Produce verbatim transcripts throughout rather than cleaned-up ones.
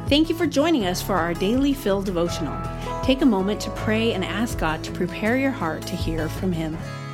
Thank you for joining us for our Daily Fill devotional. Take a moment to pray and ask God to prepare your heart to hear from Him.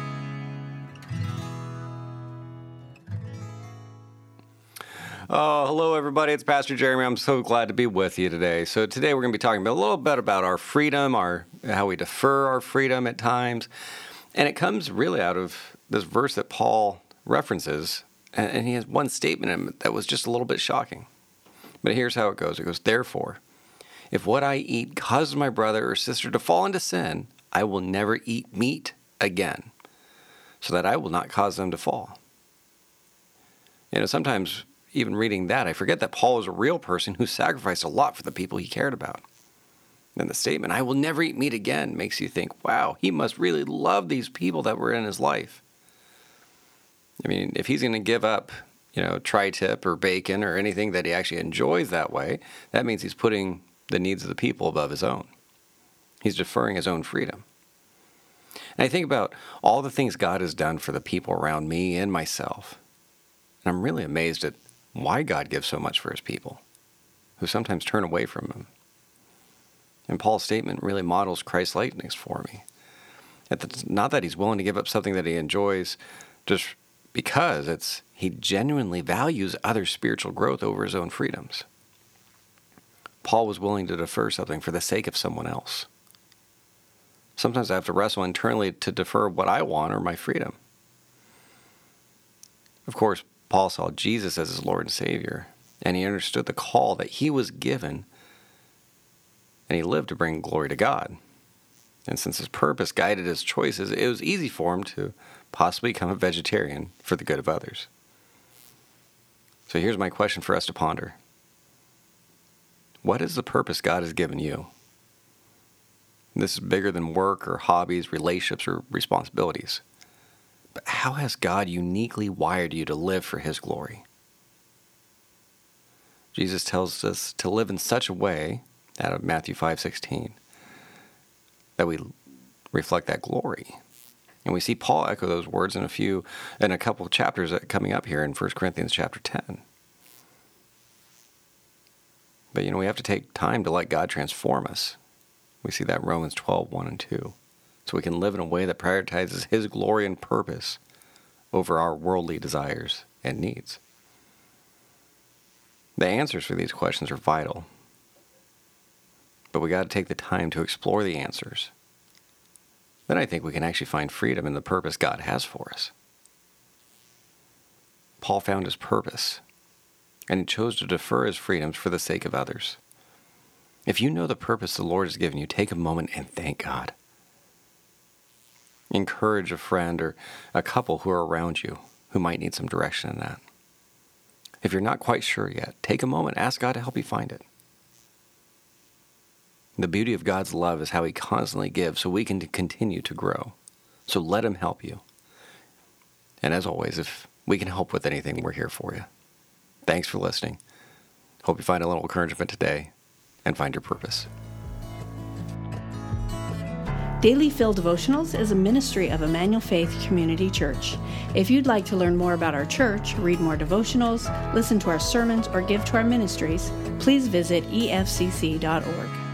Oh, hello everybody. It's Pastor Jeremy. I'm so glad to be with you today. So today we're going to be talking about a little bit about our freedom, our how we defer our freedom at times. And it comes really out of this verse that Paul references. And he has one statement in it that was just a little bit shocking. But here's how it goes. It goes, "Therefore, if what I eat causes my brother or sister to fall into sin, I will never eat meat again, so that I will not cause them to fall." You know, sometimes even reading that, I forget that Paul was a real person who sacrificed a lot for the people he cared about. And the statement, "I will never eat meat again," makes you think, wow, he must really love these people that were in his life. I mean, if he's going to give up, you know, tri-tip or bacon or anything that he actually enjoys that way, that means he's putting the needs of the people above his own. He's deferring his own freedom. And I think about all the things God has done for the people around me and myself. And I'm really amazed at why God gives so much for his people, who sometimes turn away from him. And Paul's statement really models Christ's likeness for me. It's not that he's willing to give up something that he enjoys just because it's he genuinely values other spiritual growth over his own freedoms. Paul was willing to defer something for the sake of someone else. Sometimes I have to wrestle internally to defer what I want or my freedom. Of course, Paul saw Jesus as his Lord and Savior, and he understood the call that he was given, and he lived to bring glory to God. And since his purpose guided his choices, it was easy for him to possibly become a vegetarian for the good of others. So here's my question for us to ponder. What is the purpose God has given you? This is bigger than work or hobbies, relationships, or responsibilities. But how has God uniquely wired you to live for His glory? Jesus tells us to live in such a way, out of Matthew five sixteen, that we reflect that glory. And we see Paul echo those words in a few, in a couple of chapters coming up here in First Corinthians chapter ten. But, you know, we have to take time to let God transform us. We see that in Romans twelve, one and two. So we can live in a way that prioritizes His glory and purpose over our worldly desires and needs. The answers for these questions are vital. But we got to take the time to explore the answers. Then I think we can actually find freedom in the purpose God has for us. Paul found his purpose, and he chose to defer his freedoms for the sake of others. If you know the purpose the Lord has given you, take a moment and thank God. Encourage a friend or a couple who are around you who might need some direction in that. If you're not quite sure yet, take a moment, ask God to help you find it. The beauty of God's love is how He constantly gives so we can continue to grow. So let Him help you. And as always, if we can help with anything, we're here for you. Thanks for listening. Hope you find a little encouragement today and find your purpose. Daily Fill Devotionals is a ministry of Emmanuel Faith Community Church. If you'd like to learn more about our church, read more devotionals, listen to our sermons, or give to our ministries, please visit e f c c dot org.